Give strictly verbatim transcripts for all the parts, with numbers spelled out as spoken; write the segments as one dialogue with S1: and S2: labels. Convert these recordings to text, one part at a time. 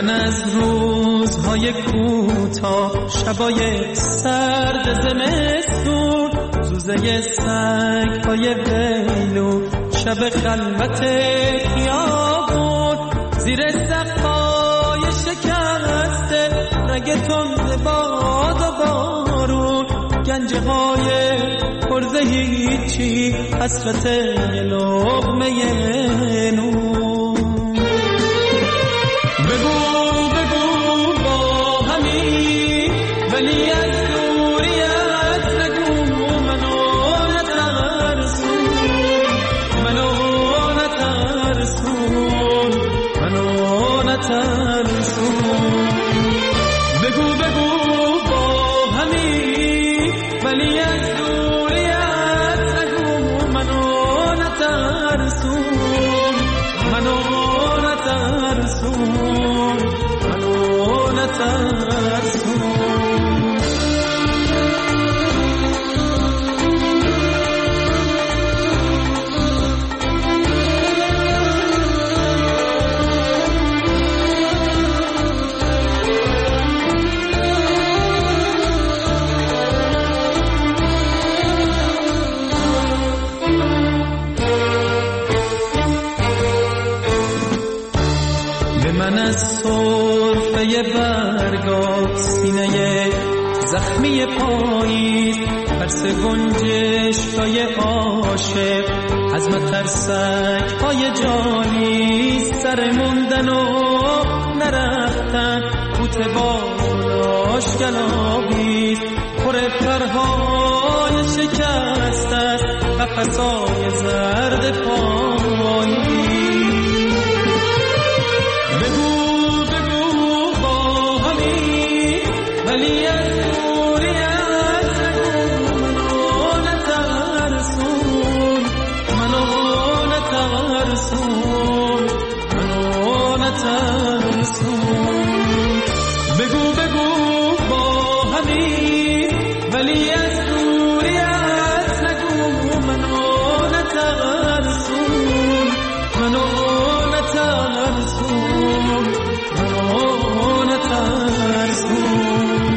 S1: من از روزهای کوتاه، شبای سرد زمستون، زوزه سگ‌های ویلو، شب خلوت خیابون، زیر سقف‌های شکسته رگ تند باد و بارون، گنجه های پرز هیچی، حسرت لقمه نون. بگو بگو با همین ولی از دوریت نگو، منو نترسون، منو نترسون، منو نترسون. بگو بگو با همین ولی از دوریت نگو، منو نترسون، منو نترسون، منو نترسون. من از سرفه برگا، سینه زخمی پاییز، ترس گنجشکای عاشق، از مترسک پای جانی، سر موندن و نرفتن، بوت بالاش گلابیز، پر پرهای شکست است، قفسای زرد پایی. ولی از دوریت نگو، منو نترسون، منو نترسون، منو نترسون. بگو بگو با همین ولی از دوریت نگو، منو نترسون، منو نترسون، منو نترسون.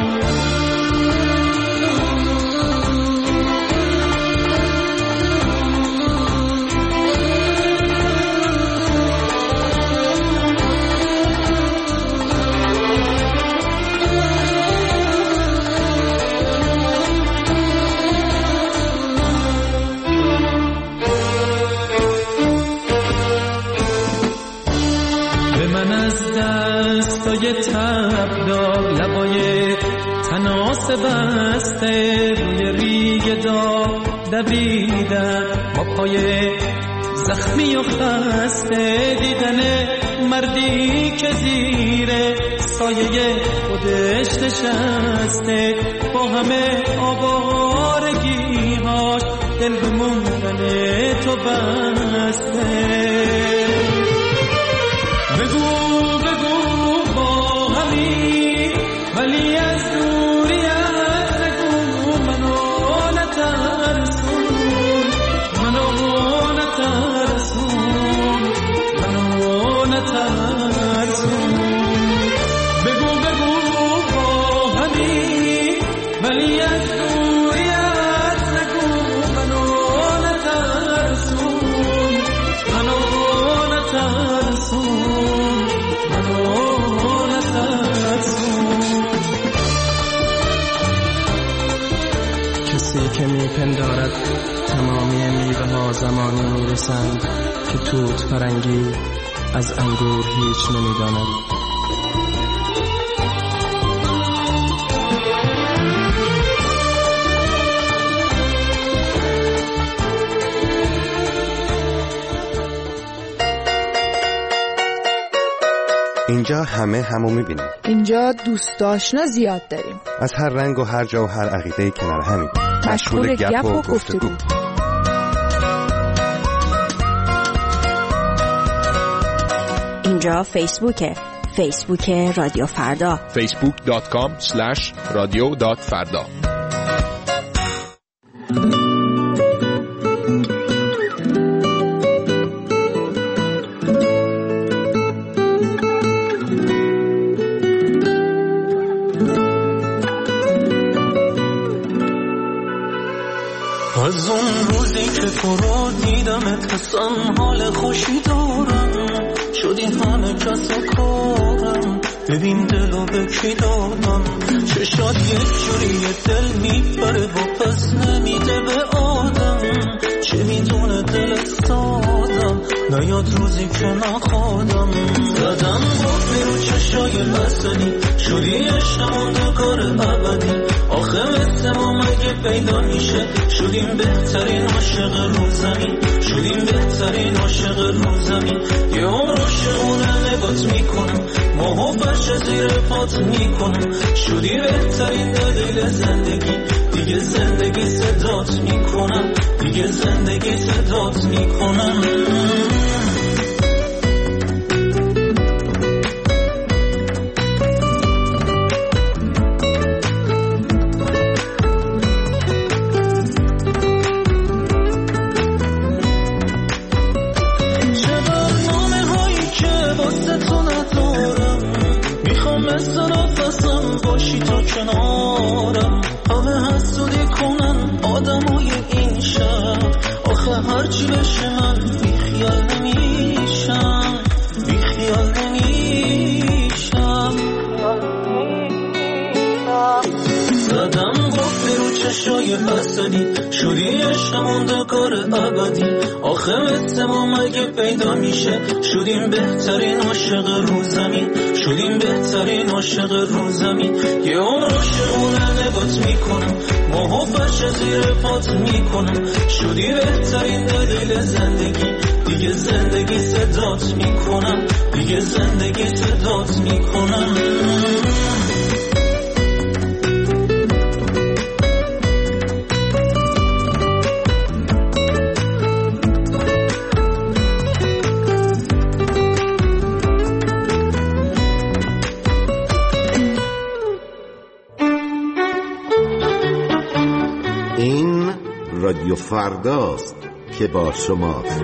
S1: دستای تبدار، لبای تناس بسته، روی ریگ داغ دویدن، با پای زخمی و خسته، دیدن مردی که زیر سایه خودش نشسته، با همه آوارگی‌هاش دل به موندن تو بسته. بگو ولی از دوریت نگو، منو نترسون، منو نترسون، منو نترسون. بگو بگو با همین ولی از دوریت نگو، منو نترسون، منو نترسون، منو نترسون.
S2: کسی که میپندارد تمامی میوه ها زمانی میرسند که توت فرنگی از انگور هیچ نمیداند.
S3: اینجا همه همو میبینیم.
S4: اینجا دوست آشنا زیاد داریم.
S3: از هر رنگ و هر جا و هر عقیده‌ای کنار همیم.
S4: مشغول گپ و گفتگو.
S5: اینجا فیسبوکه. فیسبوک رادیو فردا.
S6: فیسبوک دات کام اسلش رادیو دات فردا.
S1: از اون روزی که تو رو دیدمت حسم حال خوشی دارم، شدی همه کس و کارم، ببین دلو به کی دادم، چشات یک جوری دل میبره و پس نمیده به آدم، چه میدونه دلت سادم، نیاد روزی که نخوادم، زدم گفتی رو چشای حسنی، شدی عشقمون دکار ابدی، آخه مثل ما مگه پیدا میشه، شدیم بهترین عاشق رو زمین، شدیم بهترین عاشق رو زمین، یه عمر عاشقونه نگات میکنم، محبتش زیر پات میکنم، شدی بهترین دلیل زندگی، دیگه زندگی صدات میکنم، دیگه زندگی صدات میکنم. باشی تا کنارم، همه حسودی کنن آدمای این شب، آخه هرچی بشه من بیخیال نمیشم، بیخیال نمیشم، زدم گفتی رو چشای حسدی، شدی عشقمون دکار ابدی، آخه مثل ما مگه پیدا میشه، شدیم بهترین عاشق رو زمین، شدیم بهترین عاشق رو زمین، یه عمر عاشقونه نگات میکنم، محبتش زیر پات میکنم، شدی بهترین دلیل زندگی، دیگه زندگی صدات میکنم، دیگه زندگی صدات میکنم.
S7: رادیو فرداست که با شماست.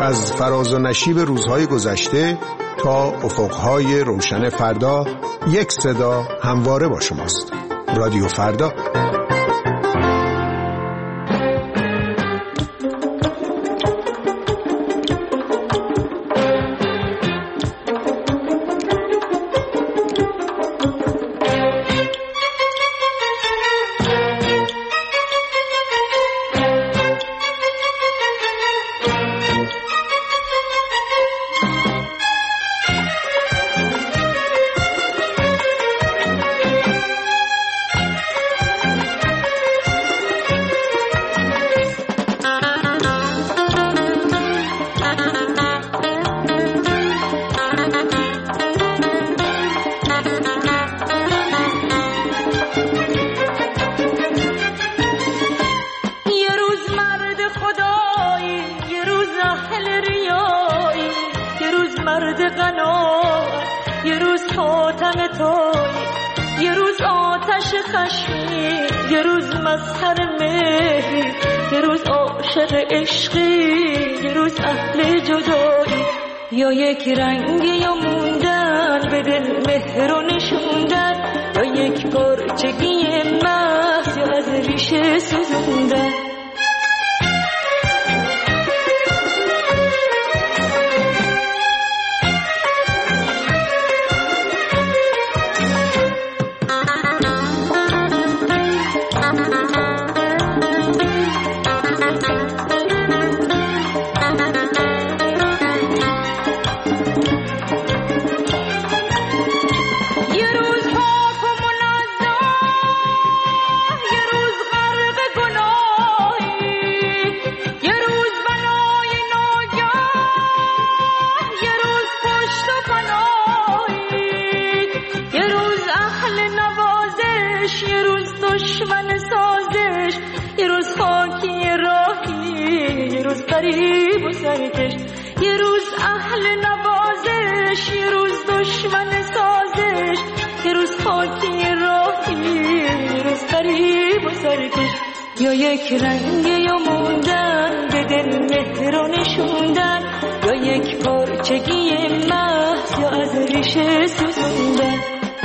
S8: از فراز و نشیب روزهای گذشته تا افقهای روشن فردا، یک صدا همواره با شماست. رادیو فردا.
S1: یا یک رنگ یا موندن به دل مهر و نشوندن، یا یک پرچگی محض یا از ریشه سوزوندن.
S9: غریب و سرکش، یه روز اهل نوازش، یه روز دشمن سازش، یه روز خاکی راهی، یه روز غریب و سرکش. یا یک رنگ یا موندن به دل مهر و نشوندن، یا یک پارچگی محض یا از ریشه سوزوندن.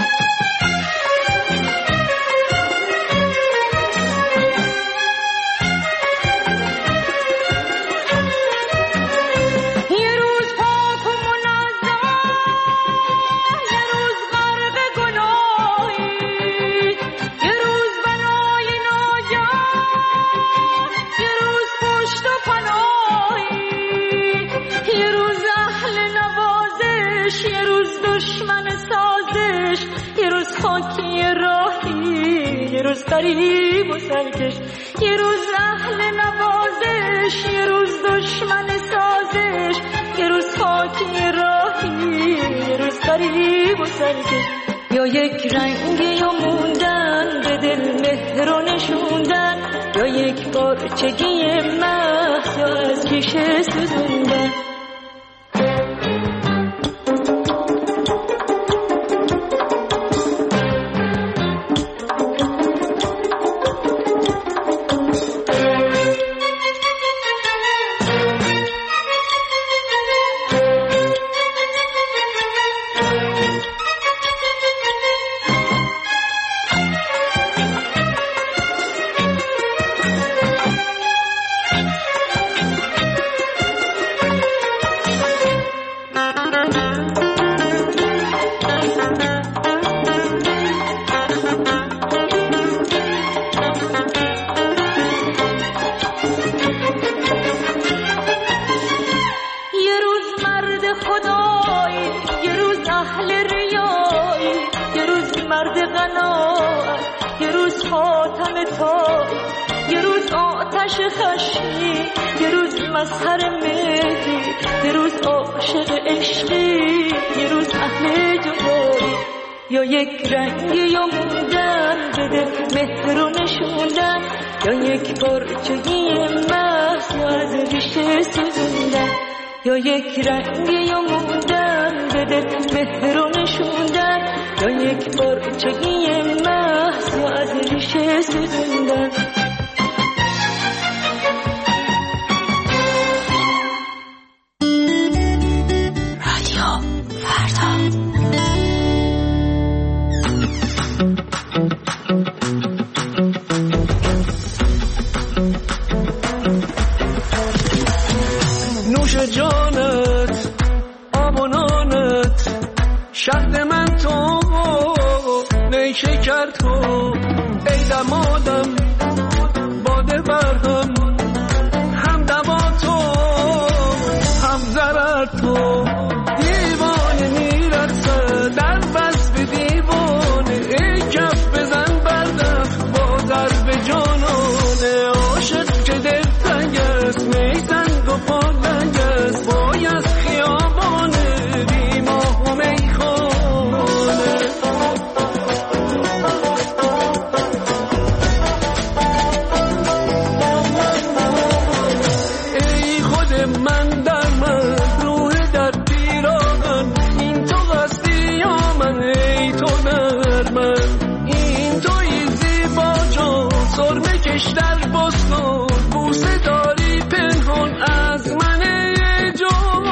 S9: غریب و سرکش، یه روز اهل نوازش، یه روز دشمن سازش، یه روز خاکی راهی، یه روز غریب و سرکش. یا یک رنگ یا موندن به دل مهر و نشوندن، یا یک پارچگی محض یا از ریشه سوزوندن. یا یک رنگ یا موندن به دل مهر و نشوندن، یا یک پارچگی محض یا از ریشه سوزوندن. یا یک رنگ یا موندن به دل مهر و نشوندن، یا یک پارچگی محض یا از ریشه سوزوندن.
S1: شکر تو ای دمادم باده برهم هم دوا تو هم ضرر تو دیوانه میرقصه در بس به دیوانه ای کف بزن بردف با ضرب جانانه عاشق که دل تنگ است میزنگ و پالنگ است باید خیابانه بی ماه و میخانه ای خود من در من روح در پیراهن این تو هستی یا من ای تو در من این توی زیبا جان سرمه کش در بستان بوسه داری پنهان از من ای جان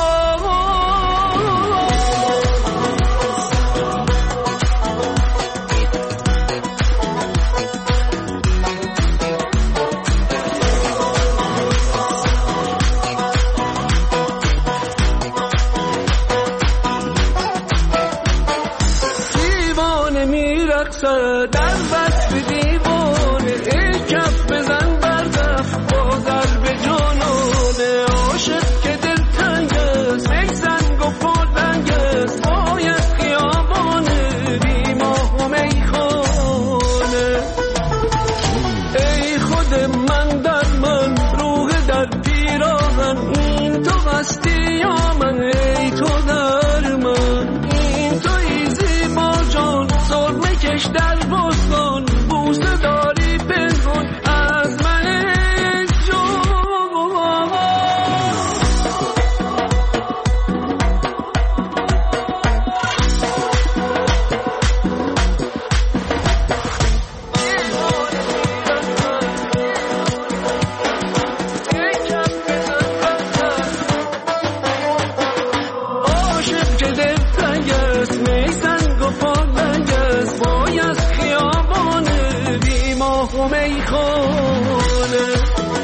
S1: دیوانه میرقصه در بس به دیوانه ای کف بزن بردف با ضرب جانانه عاشق که دل تنگ است میزنگ و پالنگ است باید خیابانه بی ماه و میخانه ای خود من در من روح در پیراهن این تو هستی یا من ای تو در من این توی زیبا جان سرمه کش در بستان بوسه داری پنهان از من ای جان عاشق که دل تنگ است میزنگ و پالنگ است باید خیابانه بی ماه و میخانه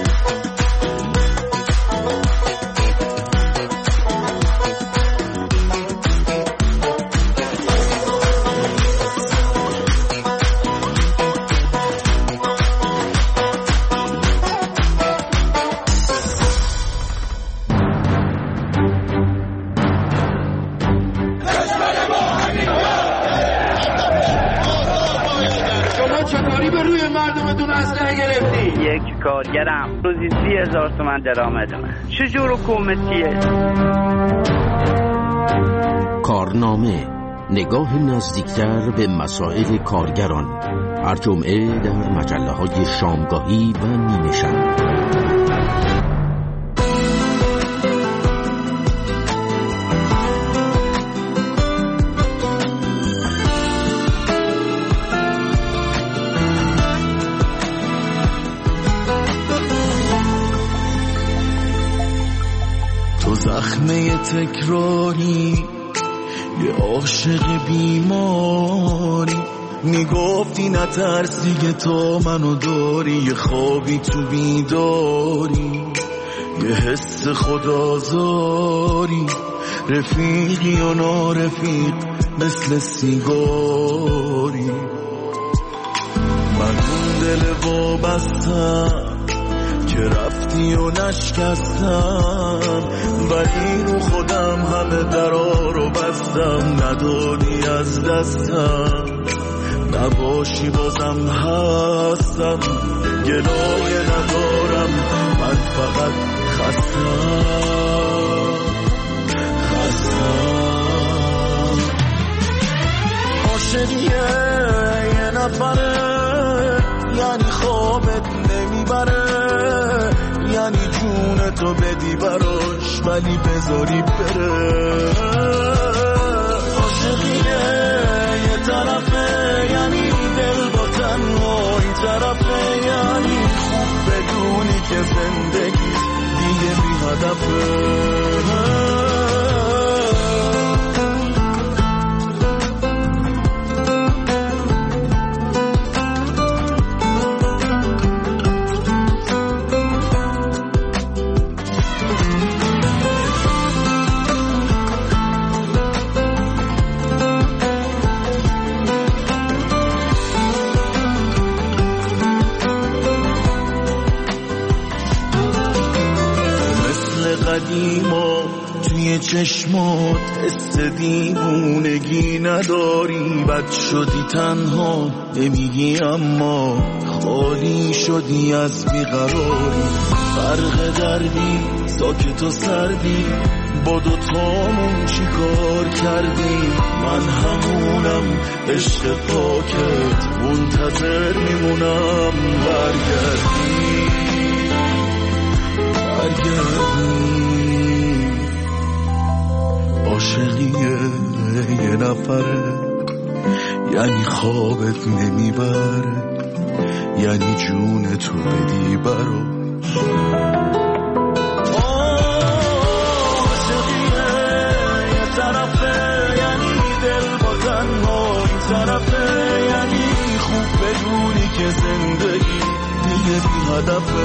S10: شما چه کاری به روی مردمتون اسلحه گرفتی؟
S11: یک کارگرم روزی سی هزار تومن درآمدمه. چجور حکومتیه؟
S12: کارنامه، نگاه نزدیکتر به مسائل کارگران، هر جمعه در مجله های شامگاهی و نیمه شب.
S1: تو زخمه تکراری یه عاشق بیماری میگفتی نترسی که تو منو داری یه خوابی تو بیداری یه حس خدازاری رفیقی و نارفیق مثل سیگاری من اون دل وابستم که رفتی و نشکستم ولی رو خودم همه درا رو بستم نداری از دستم نباشی بازم هستم گلای ندارم من فقط خستم خستم عاشقیه یه نفره یعنی خوابت نمیبره یعنی جون تو بدی براش ولی بذاری بره عاشقیه یه طرفه یعنی دل با تنهایی طرفه یعنی خوب بدونی که زندگی دیگه بی هدفه چشمات حس دیوونگی نداری، بد شدی تنها نمیگی اما خالی شدی از بیقراری. فرق دردی ساکت و سردی، با دوتامون چی کار کردی؟ من همونم عشق پاکت، منتظر میمونم برگردی برگردی. عاشقیه یه نفره، یعنی خوابت نمیبره، یعنی جون تو بدی براش. عاشقیه یه طرفه، یعنی دل با تنهایی طرفه، یعنی خوب بدونی که زندگی دیگه بی هدفه.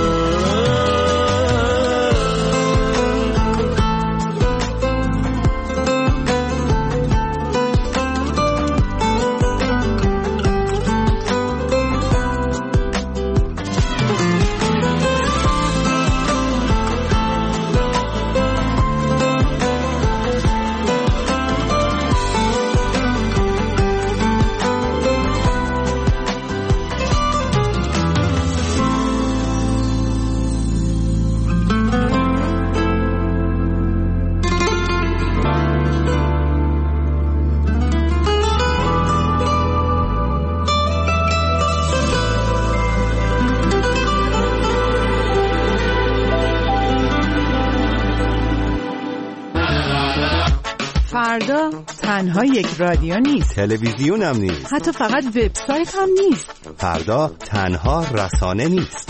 S4: فردا تنها یک رادیو نیست،
S3: تلویزیون هم نیست،
S4: حتی فقط وبسایت هم نیست.
S3: فردا تنها رسانه نیست.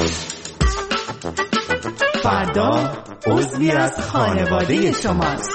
S4: فردا عضوی از خانواده شماست.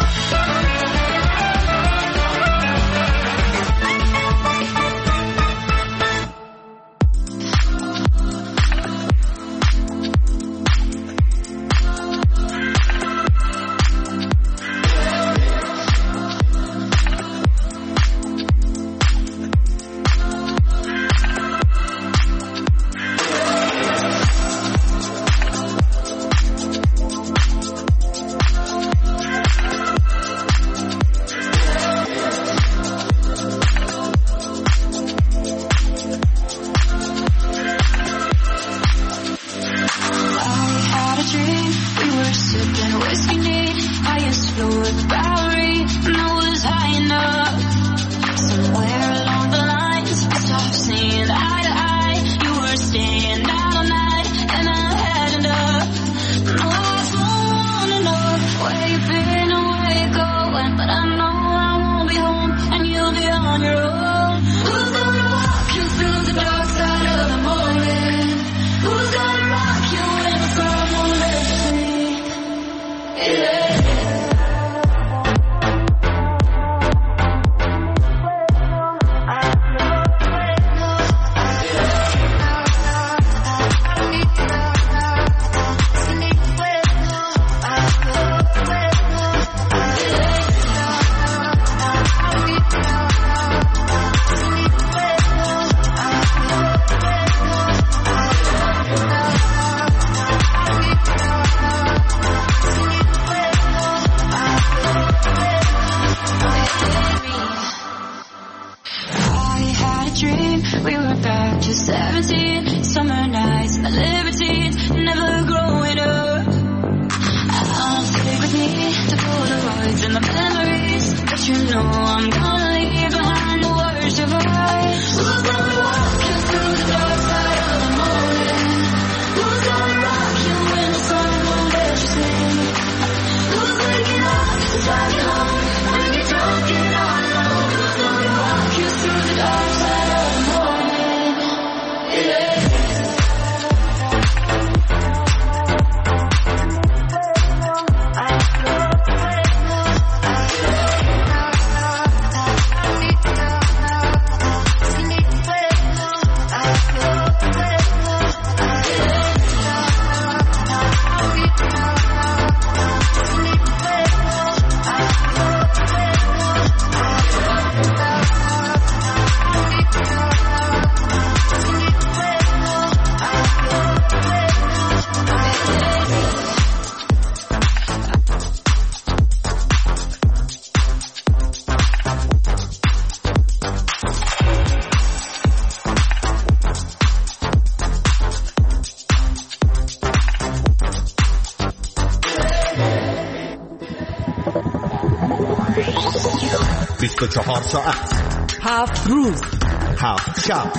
S3: بیست و چهار ساعت،
S4: هفت روز،
S3: هفت شب،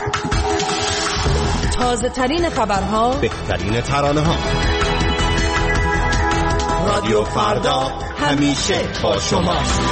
S4: تازه ترین خبرها،
S3: بهترین ترانه ها. رادیو فردا همیشه با شماست.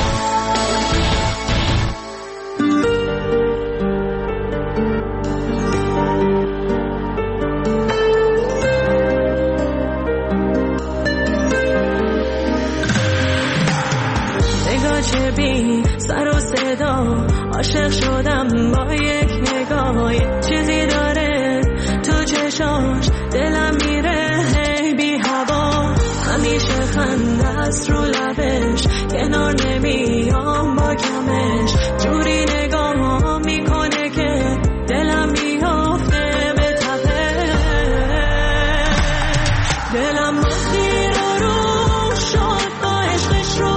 S9: چه بی سر و صدا عاشق شدم با یک نگاه، چیزی داره تو چشاش دلم میره هی بی هوا، همیشه خنده است رو لبش کنار نمیام با کمش، جوری نگاه میکنه که دلم میافته به تپه، دلم مسیر رو شد با عشقش رو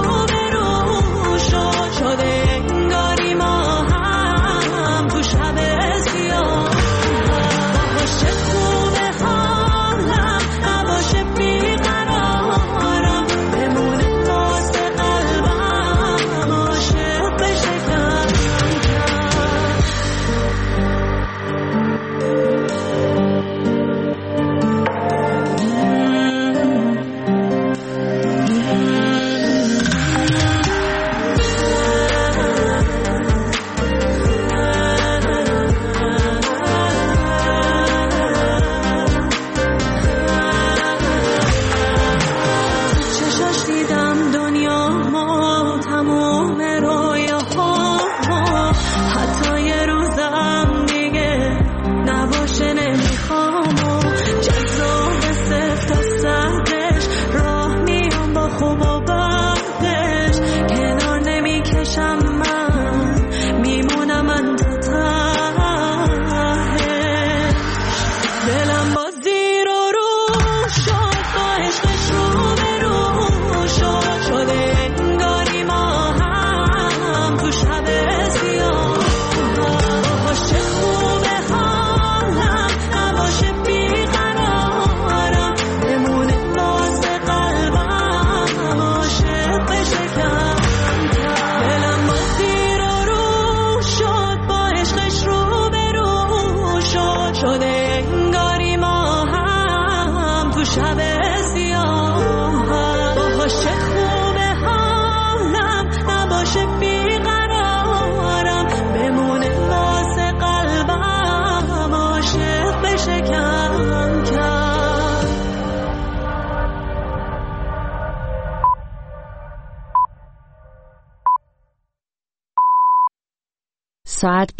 S5: ساعت